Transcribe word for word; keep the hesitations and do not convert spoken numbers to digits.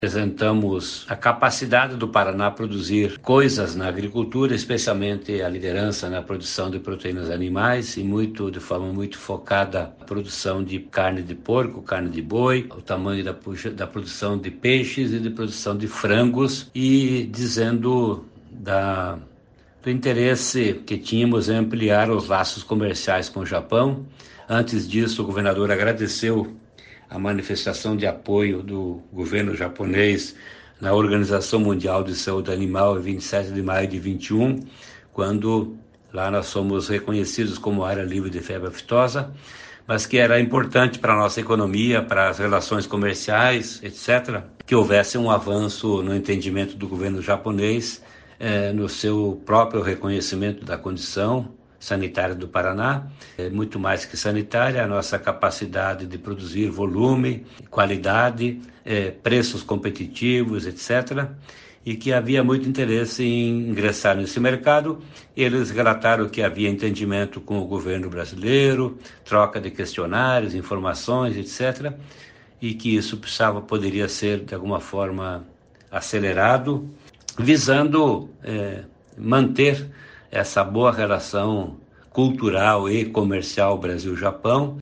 Apresentamos a capacidade do Paraná produzir coisas na agricultura, especialmente a liderança na produção de proteínas animais e muito, de forma muito focada na produção de carne de porco, carne de boi, o tamanho da, da produção de peixes e de produção de frangos, e dizendo da, do interesse que tínhamos em ampliar os laços comerciais com o Japão. Antes disso, o governador agradeceu a manifestação de apoio do governo japonês na Organização Mundial de Saúde Animal em vinte e sete de maio de vinte e um, quando lá nós somos reconhecidos como área livre de febre aftosa, mas que era importante para a nossa economia, para as relações comerciais, etcétera, que houvesse um avanço no entendimento do governo japonês, eh, no seu próprio reconhecimento da condição sanitária do Paraná, é muito mais que sanitária, a nossa capacidade de produzir volume, qualidade, é, preços competitivos, etcétera, e que havia muito interesse em ingressar nesse mercado. Eles relataram que havia entendimento com o governo brasileiro, troca de questionários, informações, etcétera, e que isso precisava, poderia ser de alguma forma acelerado, visando é, manter essa boa relação cultural e comercial Brasil-Japão.